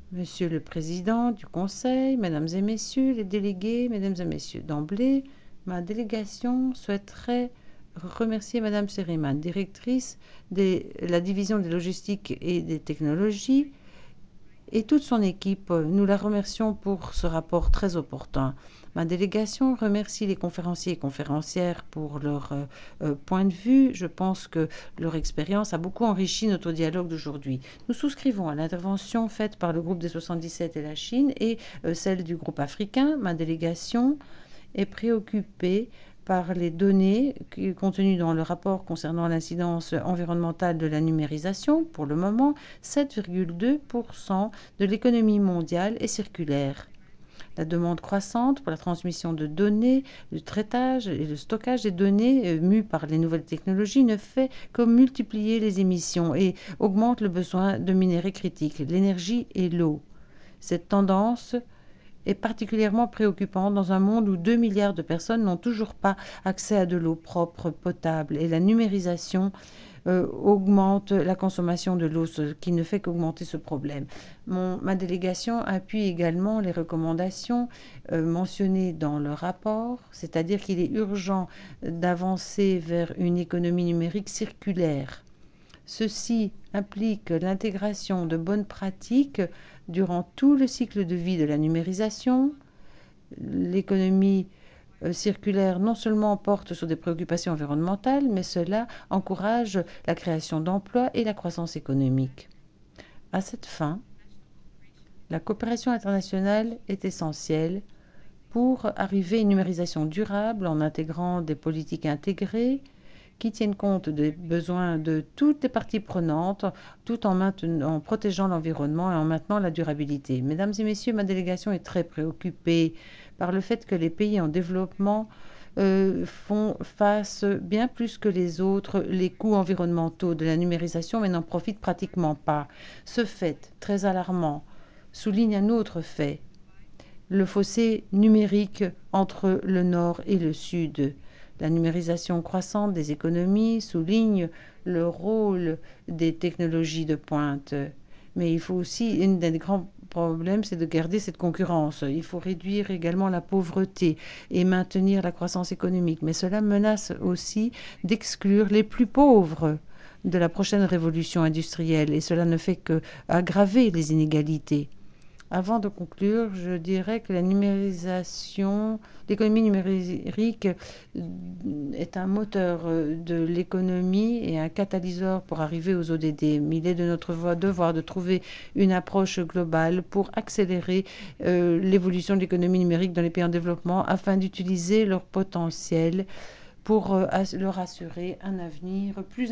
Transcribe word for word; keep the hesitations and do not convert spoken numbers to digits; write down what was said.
Monsieur le Président du Conseil, Mesdames et Messieurs les délégués, Mesdames et Messieurs, d'emblée, ma délégation souhaiterait remercier Madame Seriman, directrice de la division des logistiques et des technologies, et toute son équipe. Nous la remercions pour ce rapport très opportun. Ma délégation remercie les conférenciers et conférencières pour leur euh, point de vue. Je pense que leur expérience a beaucoup enrichi notre dialogue d'aujourd'hui. Nous souscrivons à l'intervention faite par le groupe des soixante-dix-sept et la Chine et euh, celle du groupe africain. Ma délégation est préoccupée par les données contenues dans le rapport concernant l'incidence environnementale de la numérisation. Pour le moment, sept virgule deux pour cent de l'économie mondiale est circulaire. La demande croissante pour la transmission de données, le traitage et le stockage des données euh, mues par les nouvelles technologies ne fait que multiplier les émissions et augmente le besoin de minerais critiques, l'énergie et l'eau. Cette tendance est particulièrement préoccupante dans un monde où deux milliards de personnes n'ont toujours pas accès à de l'eau propre, potable, et la numérisation euh, augmente la consommation de l'eau, ce qui ne fait qu'augmenter ce problème. Mon, ma délégation appuie également les recommandations euh, mentionnées dans le rapport, c'est-à-dire qu'il est urgent d'avancer vers une économie numérique circulaire. Ceci implique l'intégration de bonnes pratiques durant tout le cycle de vie de la numérisation. L'économie circulaire non seulement porte sur des préoccupations environnementales, mais cela encourage la création d'emplois et la croissance économique. À cette fin, la coopération internationale est essentielle pour arriver à une numérisation durable en intégrant des politiques intégrées qui tiennent compte des besoins de toutes les parties prenantes, tout en, maintenant, en protégeant l'environnement et en maintenant la durabilité. Mesdames et Messieurs, ma délégation est très préoccupée par le fait que les pays en développement euh, font face bien plus que les autres les coûts environnementaux de la numérisation, mais n'en profitent pratiquement pas. Ce fait, très alarmant, souligne un autre fait, le fossé numérique entre le Nord et le Sud. La numérisation croissante des économies souligne le rôle des technologies de pointe. Mais il faut aussi, un des grands problèmes, c'est de garder cette concurrence. Il faut réduire également la pauvreté et maintenir la croissance économique. Mais cela menace aussi d'exclure les plus pauvres de la prochaine révolution industrielle. Et cela ne fait qu'aggraver les inégalités. Avant de conclure, je dirais que la numérisation, l'économie numérique est un moteur de l'économie et un catalyseur pour arriver aux O D D. Mais il est de notre devoir de trouver une approche globale pour accélérer euh, l'évolution de l'économie numérique dans les pays en développement afin d'utiliser leur potentiel pour euh, leur assurer un avenir plus